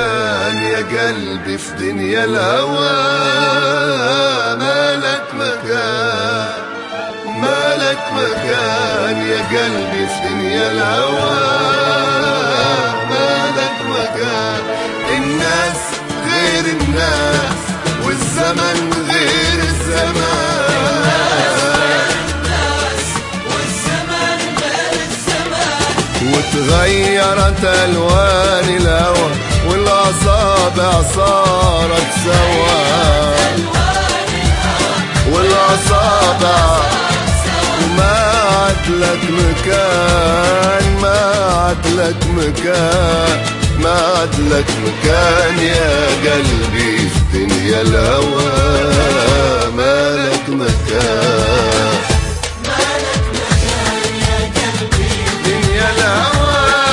مكان يا قلبي في دنيا الهوى، مالك مكان، مالك مكان يا قلبي في دنيا الهوى، مالك مكان. الناس غير الناس والزمن غير الزمان، وتغيرت ألوان الهوى والأصابع صارت سوا، والأصابع وما عدلك مكان، ما عدلك مكان، ما عدلك مكان يا قلبي في دنيا الهوى، مالك مكان، مالك مكان يا قلبي دنيا الهوى.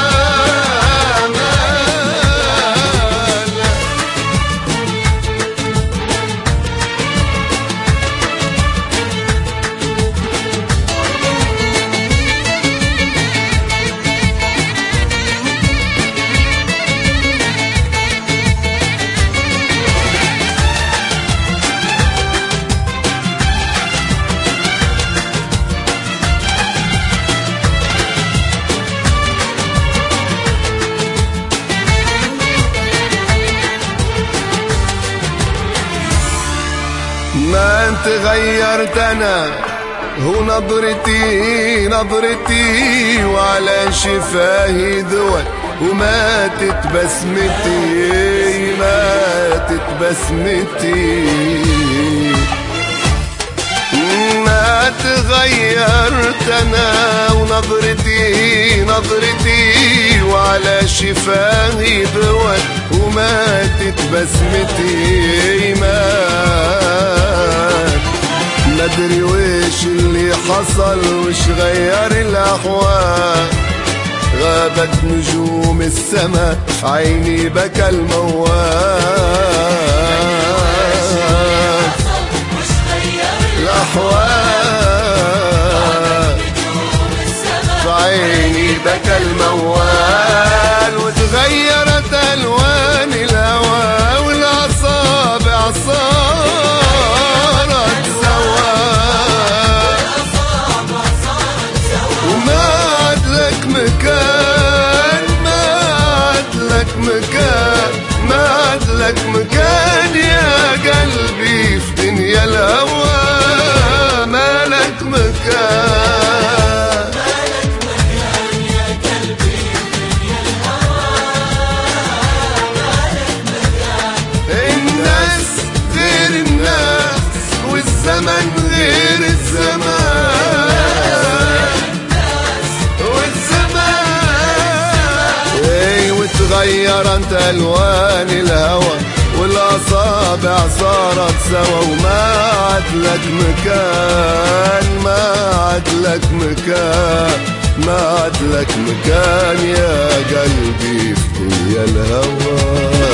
ما انت غيرت انا هو نظرتي، نظرتي وعلى شفاهي ذوق، وماتت بسمتي، ماتت بسمتي. ما تغيرت انا ونظرتي، نظرتي وعلى شفاهي ذوق، وماتت بسمتي، مات. مدري ويش اللي حصل وش غير الاحوال، غابت نجوم السما عيني بكى الموال، الأحوال عيني بكى الموال، وتغيرت ألوان الهوى والأصابع صارت سوا، وما عدلك مكان، ما عدلك مكان، ما عدلك مكان يا قلبي في دنيا الهوى، مالك مكان، مالك مكان يا قلبي في دنيا الهوى، مالك مكان. الناس غير الناس والزمن غير الزمان، والزمان اي وتغيرت ألوان الهوى والأصابع صارت سوا، وما عدلك مكان، ما عدلك مكان، ما عدلك مكان يا قلبي في دنيا الهوى.